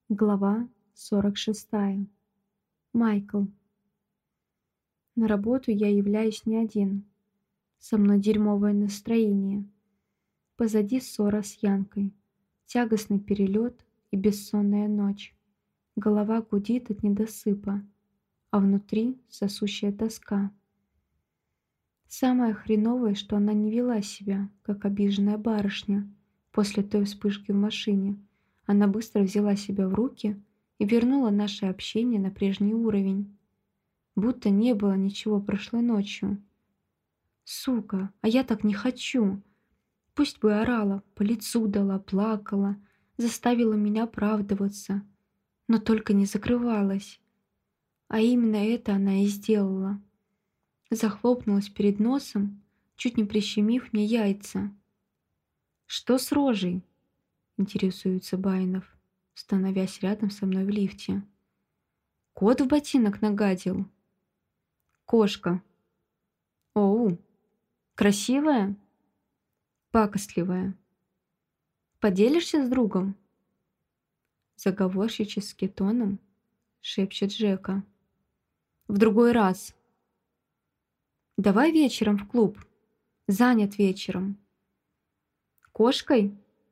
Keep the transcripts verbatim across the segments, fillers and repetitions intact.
Глава сорок шестая. Майкл. На работу я являюсь не один. Со мной дерьмовое настроение. Позади ссора с Янкой, тягостный перелет и бессонная ночь. Голова гудит от недосыпа, а внутри сосущая тоска. Самое хреновое, что она не вела себя, как обиженная барышня. После той вспышки в машине она быстро взяла себя в руки и вернула наше общение на прежний уровень. Будто не было ничего прошлой ночью. Сука, а я так не хочу. Пусть бы орала, по лицу дала, плакала, заставила меня оправдываться, но только не закрывалась. А именно это она и сделала. Захлопнулась перед носом, чуть не прищемив мне яйца. «Что с рожей?» — интересуется Байнов, становясь рядом со мной в лифте. «Кот в ботинок нагадил?» «Кошка». «Оу, красивая?» «Пакостливая». «Поделишься с другом?» Заговорщическим тоном шепчет Жека. «В другой раз». «Давай вечером в клуб. Занят вечером». «Кошкой?»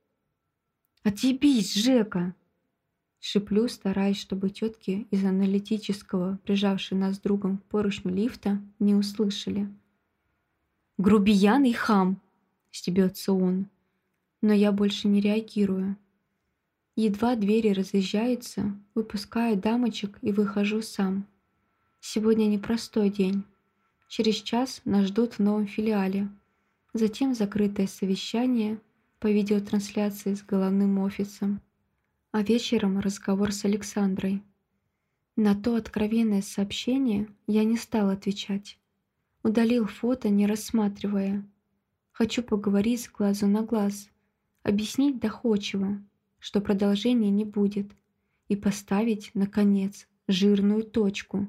«Отъебись, Жека!» Шиплю, стараясь, чтобы тетки из аналитического, прижавшие нас с другом к поручню лифта, не услышали. «Грубиян и хам!» — стебется он. Но я больше не реагирую. Едва двери разъезжаются, выпускаю дамочек и выхожу сам. Сегодня непростой день. Через час нас ждут в новом филиале. Затем закрытое совещание по видеотрансляции с головным офисом. А вечером разговор с Александрой. На то откровенное сообщение я не стал отвечать. Удалил фото, не рассматривая. Хочу поговорить с глазу на глаз, объяснить доходчиво, что продолжения не будет, и поставить, наконец, жирную точку.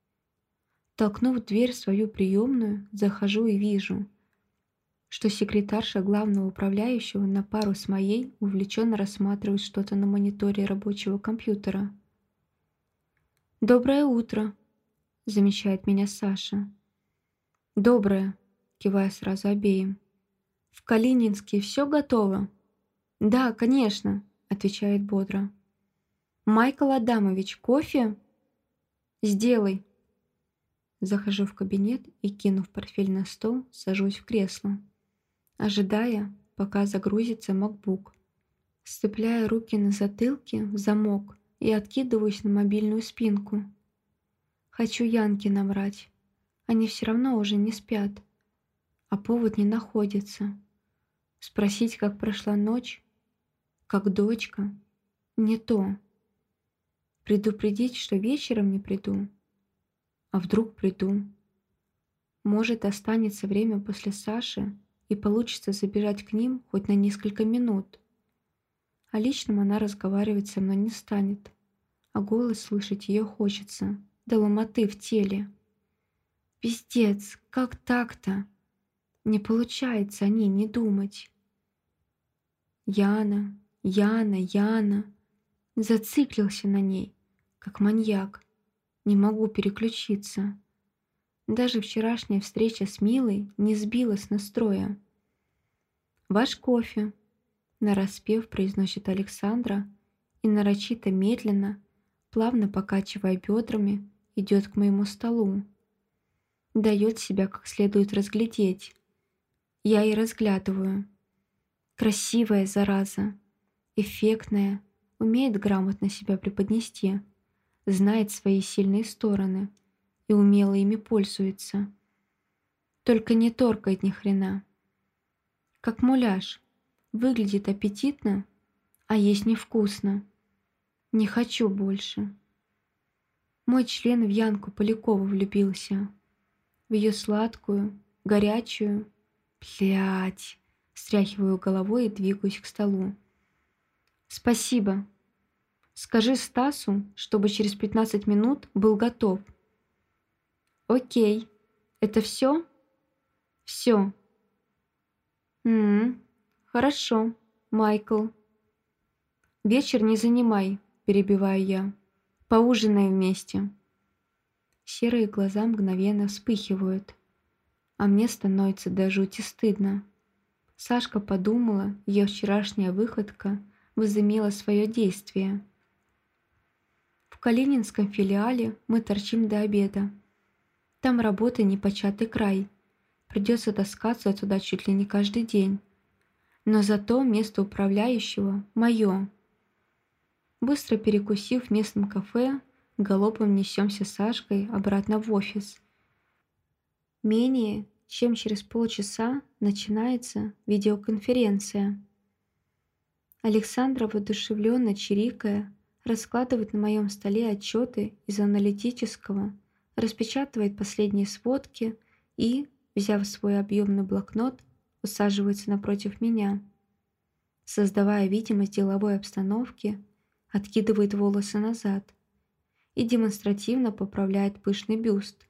Толкнув дверь в свою приемную, захожу и вижу, что секретарша главного управляющего на пару с моей увлеченно рассматривает что-то на мониторе рабочего компьютера. «Доброе утро», — замечает меня Саша. «Доброе», — киваю сразу обеим. «В Калининске все готово?» «Да, конечно», — отвечает бодро. «Майкл Адамович, кофе?» «Сделай». Захожу в кабинет и, кинув портфель на стол, сажусь в кресло, ожидая, пока загрузится макбук. Сцепляю руки на затылке в замок и откидываюсь на мобильную спинку. Хочу Янке набрать. Они все равно уже не спят, а повод не находится. Спросить, как прошла ночь, как дочка, не то. Предупредить, что вечером не приду, а вдруг приду. Может, останется время после Саши, и получится забежать к ним хоть на несколько минут. О личном она разговаривать со мной не станет, а голос слышать ее хочется, до ломоты в теле. Пиздец, как так-то? Не получается о ней не думать. Яна, Яна, Яна. Зациклился на ней, как маньяк. Не могу переключиться. Даже вчерашняя встреча с Милой не сбила с настроя. «Ваш кофе», — нараспев произносит Александра и нарочито медленно, плавно покачивая бедрами, идет к моему столу. Дает себя как следует разглядеть. Я и разглядываю. Красивая зараза, эффектная, умеет грамотно себя преподнести, знает свои сильные стороны и умело ими пользуется. Только не торкает ни хрена. Как муляж. Выглядит аппетитно, а есть невкусно. Не хочу больше. Мой член в Янку Полякову влюбился. В ее сладкую, горячую... Блядь. Стряхиваю головой и двигаюсь к столу. «Спасибо. Скажи Стасу, чтобы через пятнадцать минут был готов». «Окей. Это все?» «Все». «М-м, хорошо, Майкл. Вечер не занимай. — перебиваю я. «Поужинаем вместе». Серые глаза мгновенно вспыхивают, а мне становится до жути стыдно. Сашка подумала, ее вчерашняя выходка возымела свое действие. В калининском филиале мы торчим до обеда. Там работа непочатый край. Придется таскаться туда чуть ли не каждый день. Но зато место управляющего мое. Быстро перекусив в местном кафе, галопом несемся с Сашкой обратно в офис. Менее чем через полчаса начинается видеоконференция. Александра, воодушевленно чирикая, раскладывает на моем столе отчеты из аналитического, распечатывает последние сводки и, взяв свой объемный блокнот, усаживается напротив меня. Создавая видимость деловой обстановки, откидывает волосы назад и демонстративно поправляет пышный бюст.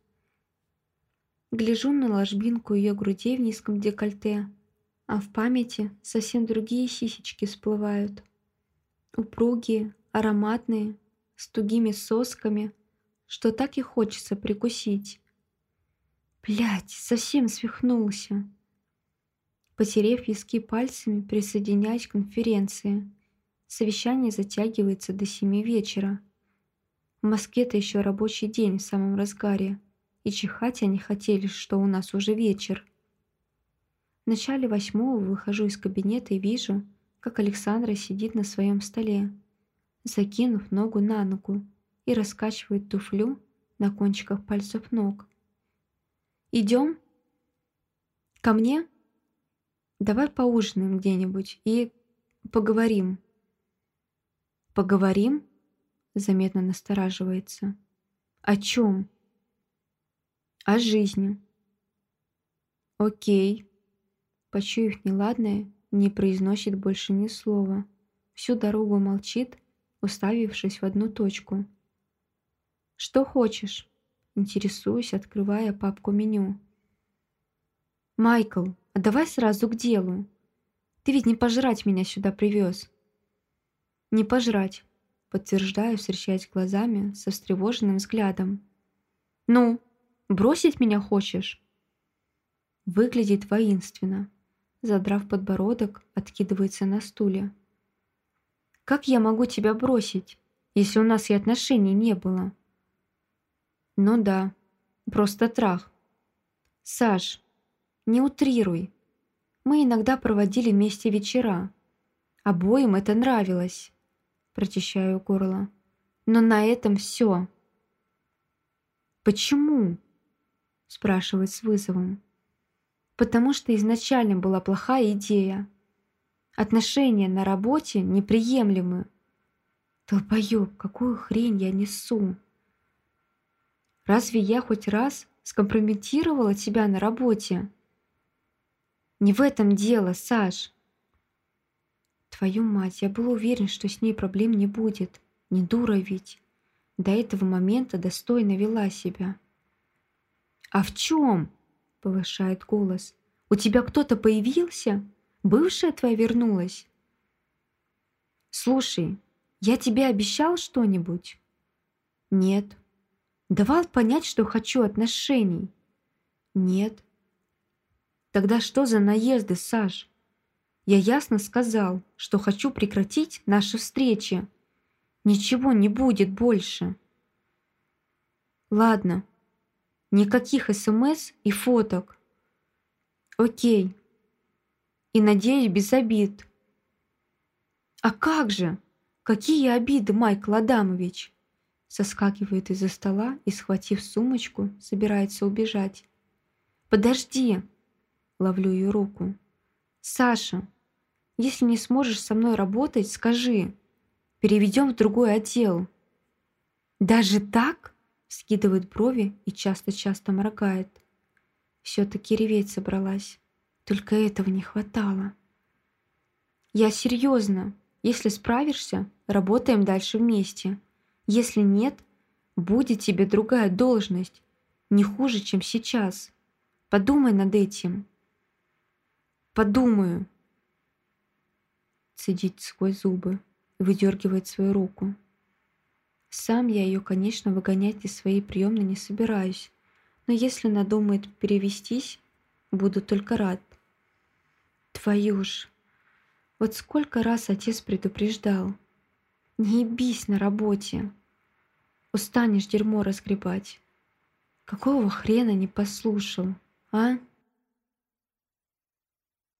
Гляжу на ложбинку ее грудей в низком декольте, а в памяти совсем другие сисечки всплывают. Упругие, ароматные, с тугими сосками, что так и хочется прикусить. Блядь, совсем свихнулся. Потерев виски пальцами, присоединяюсь к конференции. Совещание затягивается до семи вечера. В Москве-то еще рабочий день в самом разгаре, и чихать они хотели, что у нас уже вечер. В начале восьмого выхожу из кабинета и вижу, как Александра сидит на своем столе, закинув ногу на ногу и раскачивает туфлю на кончиках пальцев ног. «Идем? Ко мне? Давай поужинаем где-нибудь и поговорим». «Поговорим?» — заметно настораживается. «О чем?» «О жизни». «Окей». Почуяв неладное, не произносит больше ни слова. Всю дорогу молчит, уставившись в одну точку. «Что хочешь?» — интересуюсь, открывая папку меню. «Майкл, а давай сразу к делу. Ты ведь не пожрать меня сюда привез». «Не пожрать», — подтверждаю, встречаясь глазами со встревоженным взглядом. «Ну, бросить меня хочешь?» Выглядит воинственно. Задрав подбородок, откидывается на стуле. «Как я могу тебя бросить, если у нас и отношений не было?» «Ну да, просто трах. Саш, не утрируй. Мы иногда проводили вместе вечера. Обоим это нравилось», — прочищаю горло. «Но на этом все». «Почему?» — спрашивает с вызовом. «Потому что изначально была плохая идея. Отношения на работе неприемлемы». Долбоёб, какую хрень я несу? Разве я хоть раз скомпрометировала тебя на работе? Не в этом дело, Саш. Твою мать, я был уверен, что с ней проблем не будет. Не дура ведь. До этого момента достойно вела себя. «А в чем?» — повышает голос. «У тебя кто-то появился? Бывшая твоя вернулась?» «Слушай, я тебе обещал что-нибудь?» «Нет». «Давал понять, что хочу отношений?» «Нет». «Тогда что за наезды, Саш? Я ясно сказал, что хочу прекратить наши встречи. Ничего не будет больше». «Ладно. Никаких СМС и фоток». «Окей. И, надеюсь, без обид». «А как же? Какие обиды, Майкл Адамович?» Соскакивает из-за стола и, схватив сумочку, собирается убежать. «Подожди!» Ловлю ее руку. «Саша, если не сможешь со мной работать, скажи. Переведем в другой отдел». «Даже так?» Скидывает брови и часто-часто моргает. Все-таки реветь собралась. Только этого не хватало. «Я серьезно. Если справишься, работаем дальше вместе. Если нет, будет тебе другая должность. Не хуже, чем сейчас. Подумай над этим». «Подумаю». Цедит сквозь зубы и выдергивает свою руку. Сам я ее, конечно, выгонять из своей приемной не собираюсь, но если надумает перевестись, буду только рад. Твою ж! Вот сколько раз отец предупреждал. Не ебись на работе. Устанешь дерьмо разгребать. Какого хрена не послушал, а?